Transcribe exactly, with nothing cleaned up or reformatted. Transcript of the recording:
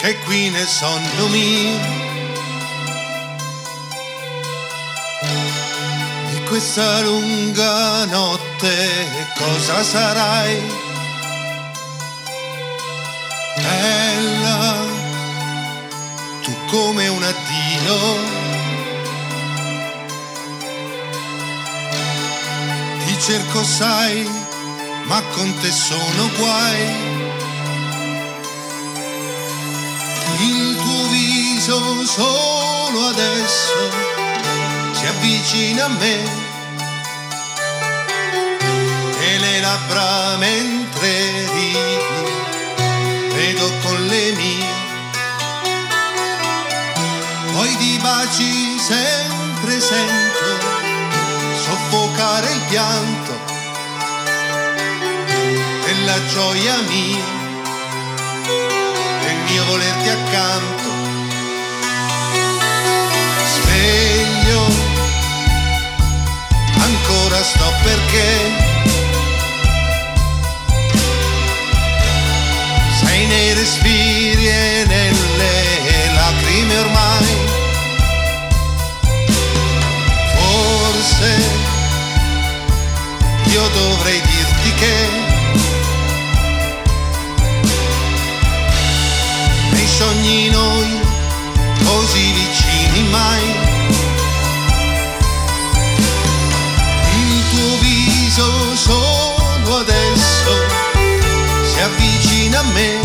che qui nel sonno mio di questa lunga notte cosa sarai? Bella, tu come un addio. Ti cerco sai, ma con te sono guai. Il tuo viso solo adesso si avvicina a me e le labbra mentre ridi vedo con le mie. Poi di baci sempre sento soffocare il pianto della gioia mia, del mio volerti accanto. Sveglio, ancora sto perché sei nei respiri e nelle lacrime ormai. Forse io dovrei dirti che nei sogni noi così vicini mai. Il tuo viso solo adesso si avvicina a me